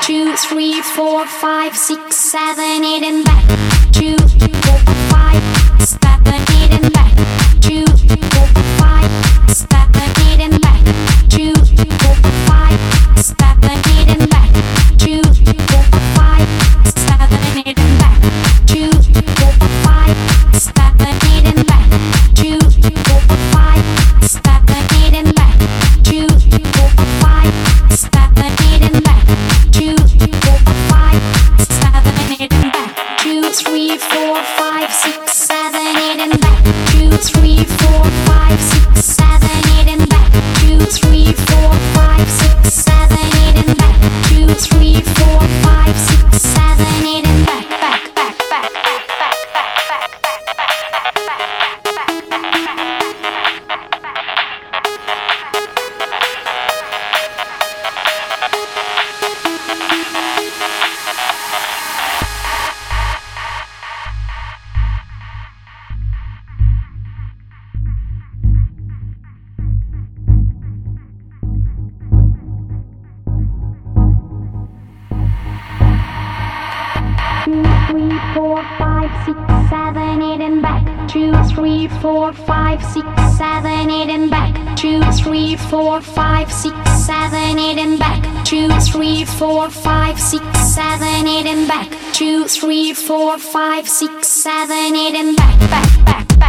2, 3, 4, 5, 6, 7, 8 and back. 2, 4, 5, 7, 8 and back. 2, 4, 5, 7, 8 and back. 2, 4, 5, 7, 8 and back. 2, 4, 5, 7, 8 and back. 2, 4, 5, 7, 8 and back. 2, 4, 5, 7, 8 and back. 2, 4, 5, 7, 8 and back. 2, 4, 5, 7, 8 and back. 2, 3, 4, 5, 6, 7, 8 and back. 2, 3, 4, 5, 6, 7, 8 and back. 2, 3, 4, 5, 6, 7, 8 and back. 2, 3, 4, 5, 6, 7, 8 and back. Four, five, six, seven, eight and back. 2, 3, 4, 5, 6, 7, 8 and back. 2, 3, 4, 5, 6, 7, 8 and back. 2, 3, 4, 5, 6, 7, 8 and back. 2, 3, 4, 5, 6, 7, 8 and back.